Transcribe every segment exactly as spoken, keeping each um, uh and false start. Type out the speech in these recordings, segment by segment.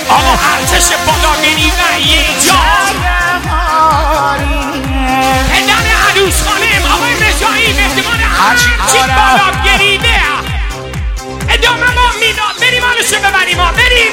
آقا ارتش بالاگری و یه جان پدر عروس خانم آقای رجایی مهدمان ارتش بالاگری ده ادامه ما میداد بریم آنشو ببریم ها بریم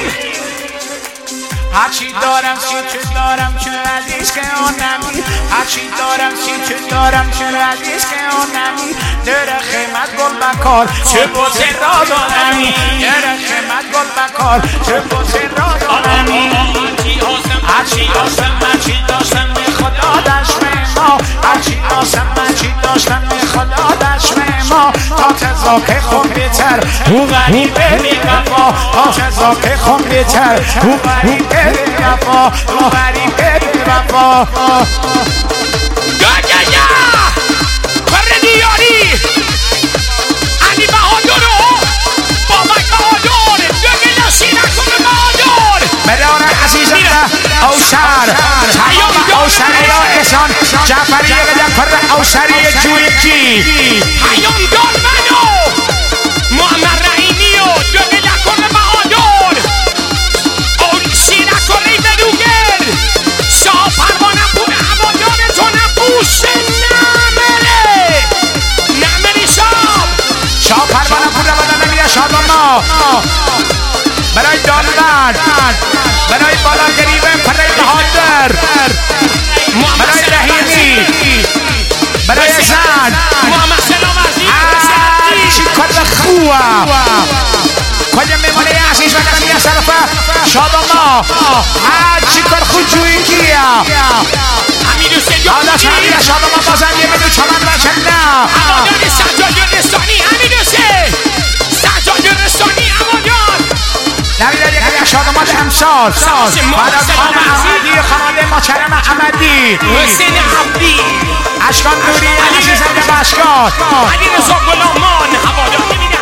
هرچی دارم چی چه دارم چه عزیز که اونمی هرچی دارم چی چه دارم چه عزیز که اونمی در خیمت گل بکار چه بوسه را دارمی در خیمت گل بکار چه بوسه را دارمی هرچی داشتم هرچی داشتم به خدا دشمه ما هرچی داشتم هرچی داشتم به خدا دشمه ما تا تزاک خون بیتر او غریبه بی‌وفا تا تزاک خون بیتر او غریبه بی‌وفا او غریبه بی‌وفا یا یا یا فردی یاری علی بهادر بابک بهادر دو نشین کن بهادر مدار عزیزم اوسر تمام اوسری را احسان جعفری جعفر اوسری جوی کی پیام دار منو محمد رحیمی و دو نکن بهادر اون شیر کلی بدوگر شاه پروانه پور هوادار تو نپوش نمره نمری شاب شاه پروانه پور هوادار نمیره شاد ما برای دانلد برای بالاگری و برای بهادر برای رحیمی برای زن محمد سلام عزیز چی کار خواه کجا میمونه عزیز و نمی اصرفه شاد ما چی کار خود جوی کیا امیر حسین حالا شامیر شاد ما بازم یه منو چمن بچه نه هوادار سجاد رسانی امیر حسین سجاد رسانی هوادار نمیده یکی شادمات امسال بعد از خانم احمدی خانواده ماچرم احمدی حسین عبدی اشکان نوری عزیزم به اشکان علی رضا غلامان هوادار نمیده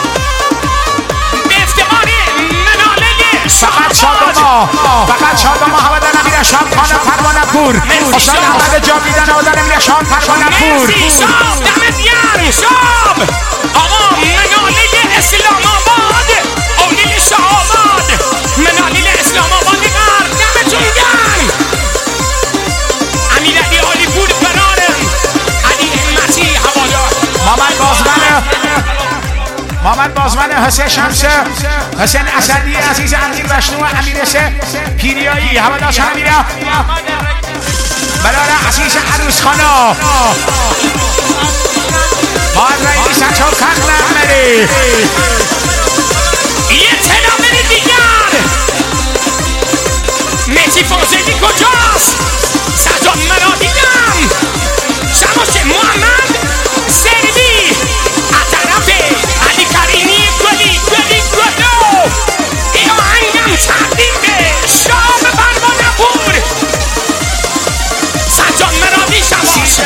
به افتخار مناله فقط شادما فقط شادما هوادار نمیده شام خانه پروانه پور حسین احمد جاویدان هوادار نمیده شام پروانه پور مرسی شاب دمت گرم شاب آقا مناله اسلام آباد اولیل شهاباد مناله اسلام آباد غرب دمتون گرم امیر علی عالی پور فرارم علی همتی هوادار محمد بازمن محمد بازمن حسین شمسه حسین اسدی عزیز امیر بشنو امیر سه پیریایی هوادار شمیره برای عزیز عروس خانا باید رئیس سچو کن نمری یه تنامری دیگر مهدی فاضلی کجاست سجاد مرا دیدم شماش محمد سروی از طرف علی کریمی گلی گلی گلو این آهنگم تقدیم به شام پروانه پور سجاد مرادی شباش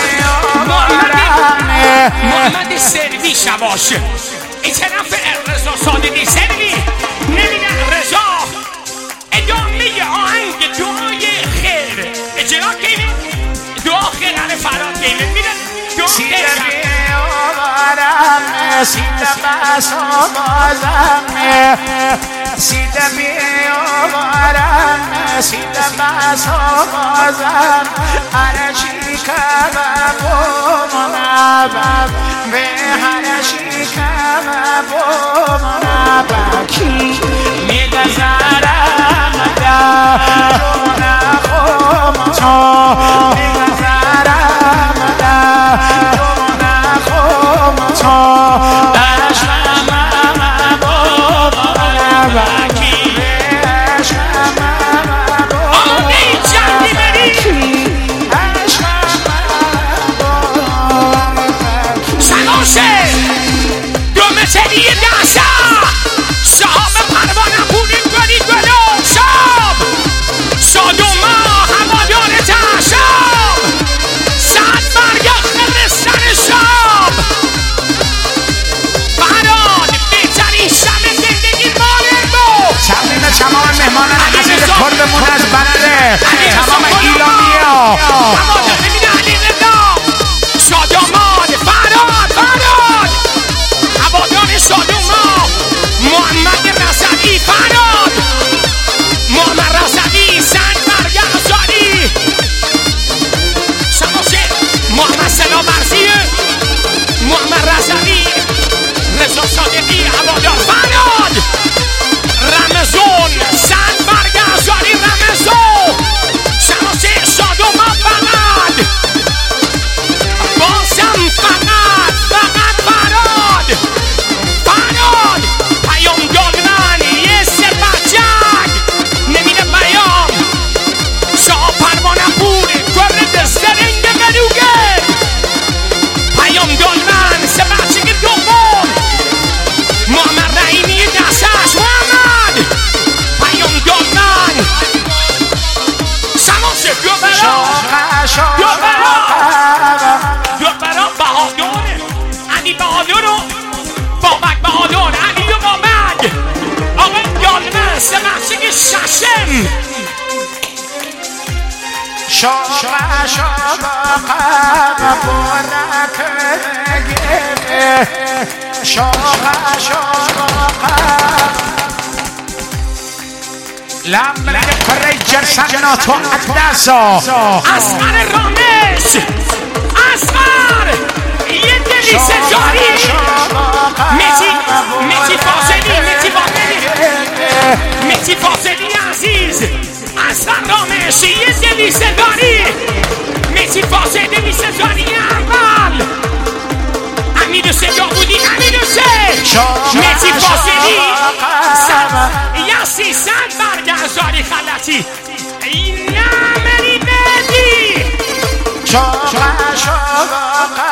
محمد سروی شباش این طرف رضا صادقی سروی نمیدن رضا ادامه آهنگ دعای خیر اجرا کنیم دعا خیر هر فراد کنیم میدن دعا خیر سیده بس آبازم سیده بیارم سیده بس آبازم هرچی که بمونم به هرچی که بمونم کی میگذرم در جون خم تا میگذرم در جون خم تا کردمون از بنده تمام ایرانیا علی رضا شادمان فراد فراد هوادار شادمان محمد رضوی فراد لیست محصیل ششم شاقا شاقا برکه شاقا شاقا لمرین پریجر سناتو اندازا اصغر رامش اصغر یه دلی سجاری متی متی فاصلی متی فاصلی متی فاصلی عزیز اصغر رامش یه دلی سجاری متی فاصلی سجاری اول امیر حسین داوودی امیر حسین متی فاصلی یاسی صد برگ هزاری خلطی نمری بدی شاقا شاقا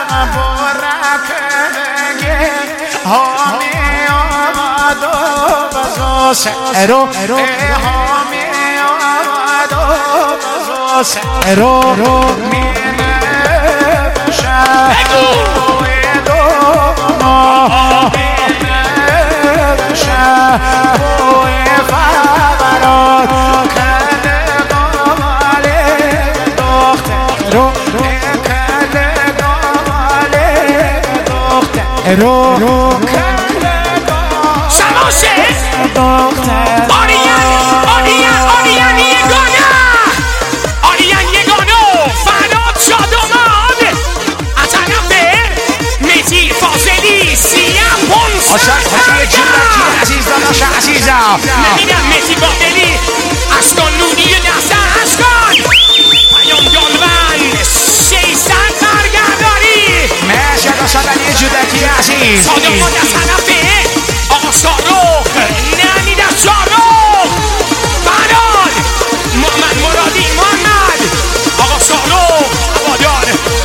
برکه هامی آمد و بزا سرو هامی آمد و بزا سرو مینه بشه بوی دوما مینه بشه بوی فبرات کنه گماله دختر رو کنه گماله دختر رو شماشه آریان آریان آریان یگانه آریان یگانه فراد شاد اومد از طرف متی فاصلی سیاه پونسه آشان جلکی عزیز داداش عزیزم نمیدم متی فاصلی اشکان نونی دسته اشکان پیام جانون شیصد برگرداری مرشد آشان علی جلکی عزیز صادق از طرف آقا شاروخ نمیدم شاروخ فراد محمد مرادی محمد آقا شاروخ هوادار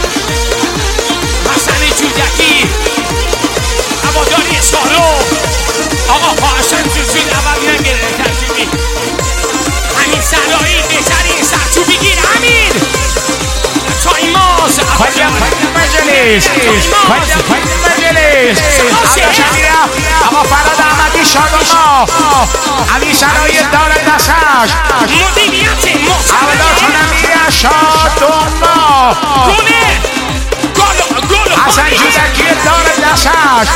حسن جودکی هواداری شاروخ آقا پاشن جوزون اول نگیره ترجیبی همین سرایی بهترین سرچوبی گیر همین تایماز پایین مجلس پایین مجلس اما فراد احمدی شادما علی سرای دار دستش مدیریت هوادار کنم شادما گله گل گل حسن جودکی دار دستش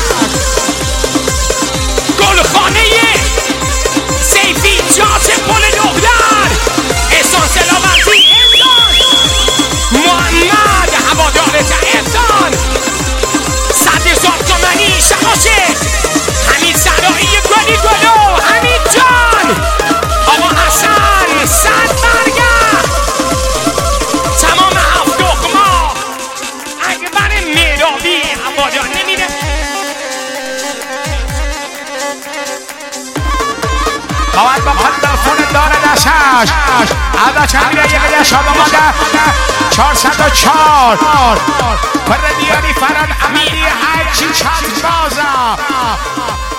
گل خانه سیفی جات پل دختر احسان سلاوتی احسان محمد هوادار احسان صد هزار تومنی شماشه همین سرایی گلی گلو همین جان آقا حسن صد برگرد تمام هفت دخما اکبر میرابی هوادار نمیده خواهد با تلفن دار دستش ادا چند میره یه قدر شاد آماده چهارصد و چهار پردیانی فراد امیری هرچی چند بازا